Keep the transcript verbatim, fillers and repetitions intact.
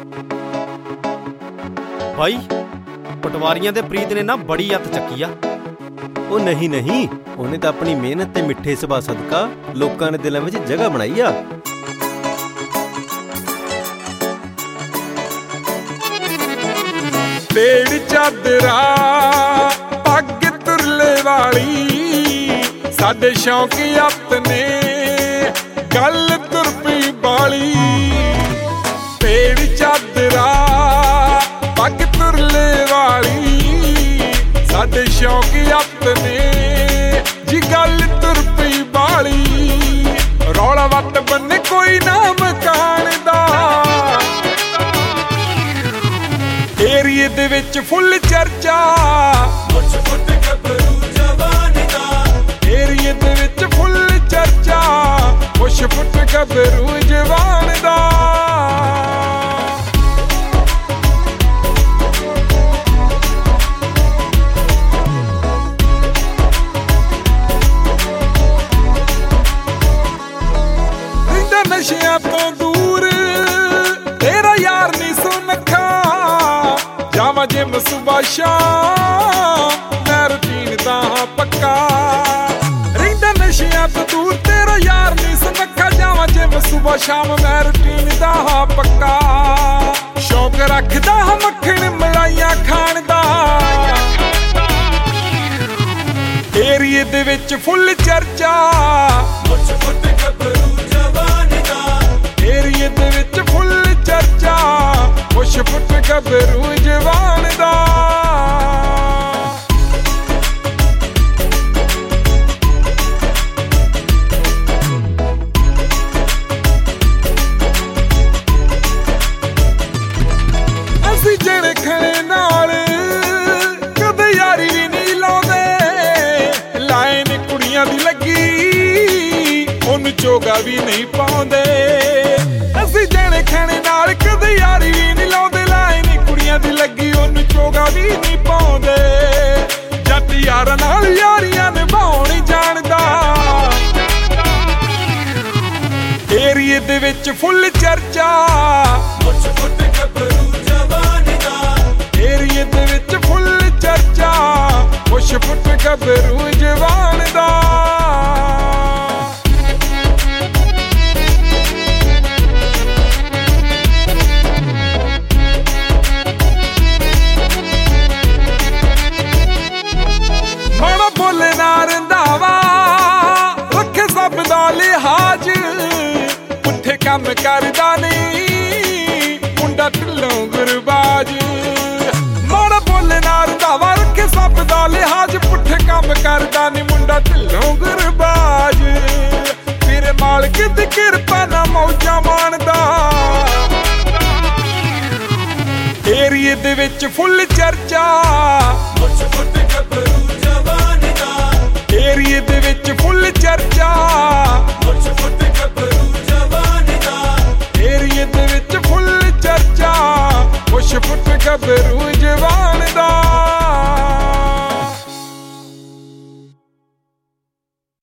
भाई पटवारियां दे प्रीत ने ना बड़ी अत चक्की आ। ਉਹ ਨਹੀਂ ਨਹੀਂ, ਉਹਨੇ ਤਾਂ ਆਪਣੀ ਮਿਹਨਤ ਤੇ ਮਿੱਠੇ ਸੁਭਾਅ ਸਦਕਾ ਲੋਕਾਂ ਦੇ ਦਿਲਾਂ ਵਿੱਚ ਜਗ੍ਹਾ ਬਣਾਈ ਆ। ਢੇੜ ਚਾਦਰਾ ਪੱਗ ਤੁਰਲੇ ਵਾਲੀ ਸਾਡੇ ਸ਼ੌਂਕ ਆਪਣੇ ਗੱਲ ਤੁਰ ਪਈ ਬਾਲੀ। ਢੇੜ ਚਾਦਰਾ ਪੱਗ ਤੁਰਲੇ ਵਾਲੀ ਸਾਡੇ ਸ਼ੌਂਕ ਆਪਣੇ ਜੀ ਗੱਲ ਤੁਰ ਪਈ ਬਾਲੀ। ਰੌਲਾ ਵੱਟ ਬੰਨੇ ਕੋਈ ਨਾ ਮਕਾਨ ਦਾ, ਏਰੀਏ ਦੇ ਵਿੱਚ ਫੁੱਲ ਚਰਚਾ ਮੁੱਛ ਫੁੱਟ ਗੱਭਰੂ ਜਵਾਨ ਦਾ। ਏਰੀਏ ਦੇ ਵਿੱਚ ਫੁੱਲ ਚਰਚਾ ਮੁੱਛ ਫੁੱਟ ਗੱਭਰੂ ਜਵਾਨ ਦਾ। ਨਸ਼ਿਆਂ ਤੋਂ ਦੂਰ ਤੇਰਾ ਯਾਰ ਨੀ ਸੁਨੱਖਾ, ਜਾਵਾਂ ਜਿਮ ਸੁਬਾ ਸ਼ਾਮ ਮੈਂ ਰੂਟੀਨ ਦਾ ਪੱਕਾ। ਰਹਿੰਦਾ ਨਸ਼ਿਆਂ ਤੋਂ ਦੂਰ ਤੇਰਾ ਯਾਰ ਨੀ ਸੁਨੱਖਾ, ਜਾਵਾਂ ਜਿਮ ਸੁਬਾ ਸ਼ਾਮ ਮੈਂ ਰੂਟੀਨ ਦਾ ਪੱਕਾ। ਸ਼ੌਕ ਰੱਖਦਾ ਮੱਖਣ ਮਲਾਈਆਂ ਖਾਣ ਦਾ, ਏਰੀਏ ਦੇ ਵਿੱਚ ਫੁੱਲ ਚਰਚਾ ਮੁੱਛ ਫੁੱਟ ਗੱਭਰੂ ਜਵਾਨ ਦਾ। ਏਰੀਏ ਦੇ ਵਿੱਚ ਫੁੱਲ ਚਰਚਾ ਮੁੱਛ ਫੁੱਟ ਗੱਭਰੂ ਜਵਾਨ ਦਾ। ਅਸੀਂ ਜਿਹੜੇ ਖੜੇ ਨਾਲ ਕਦੇ ਯਾਰੀ ਵੀ ਨਹੀਂ ਲਾਉਂਦੇ, ਲਾਈਨ ਕੁੜੀਆਂ ਦੀ ਲੱਗੀ ਉਹਨੂੰ ਚੋਗਾ ਵੀ ਨਹੀਂ ਪਾਉਂਦੇ। ਅਸੀਂ ਜਿਹੜੇ ਖਾਣੇ ਨਾਲ ਕਦੇ ਯਾਰੀ ਵੀ ਨਹੀਂ ਲਾਉਂਦੇ, ਲਾਈਨ ਕੁੜੀਆਂ ਦੀ ਲੱਗੀ ਉਹਨੂੰ ਚੋਗਾ ਵੀ ਨਹੀਂ ਪਾਉਂਦੇ। ਜੱਟ ਯਾਰਾਂ ਨਾਲ ਯਾਰੀਆਂ ਨਿਭਾਉਣ ਜਾਣਦਾ, ਏਰੀਏ ਦੇ ਵਿੱਚ ਫੁੱਲ ਚਰਚਾ ਮੁੱਛ ਫੁੱਟ ਗੱਭਰੂ ਜਵਾਨ ਦਾ। ਏਰੀਏ ਦੇ ਵਿੱਚ ਫੁੱਲ ਚਰਚਾ ਮੁੱਛ ਫੁੱਟ ਗੱਭਰੂ ਜਵਾਨ ਦਾ। ਮਾੜਾ ਬੋਲੇ ਨਾ ਰੰਧਾਵਾ ਰੱਖੇ ਸਭ ਦਾ ਲਿਹਾਜ਼, ਪੁੱਠੇ ਕੰਮ ਕਰਦਾ ਨਹੀਂ ਮੁੰਡਾ ਢਿੱਲੋਂ ਗੁਰਬਾਜ। ਮਾੜਾ ਬੋਲੇ ਨਾ ਰੰਧਾਵਾ ਰੱਖੇ ਸਭ ਦਾ ਲਿਹਾਜ਼, ਪੁੱਠੇ ਕੰਮ ਕਰਦਾ ਨਹੀਂ ਮੁੰਡਾ ਢਿੱਲੋਂ ਗੁਰਬਾਜ। ਫਿਰ ਮਾਲਕ ਦੀ ਕਿਰਪਾ ਨਾਲ ਮੌਜਾਂ ਮਾਣਦਾ, ਏਰੀਏ ਦੇ ਵਿੱਚ ਫੁੱਲ ਚਰਚਾ ਮੁੱਛ ਫੁੱਟ ਗੱਭਰੂ ਜਵਾਨ ਦਾ। ਏਰੀਏ ਦੇ ਵਿੱਚ ਫੁੱਲ ਚਰਚਾ ਮੁੱਛ ਫੁੱਟ ਗੱਭਰੂ ਜਵਾਨ ਦਾ। ਏਰੀਏ ਦੇ ਵਿੱਚ ਫੁੱਲ ਚਰਚਾ ਮੁੱਛ ਫੁੱਟ ਗੱਭਰੂ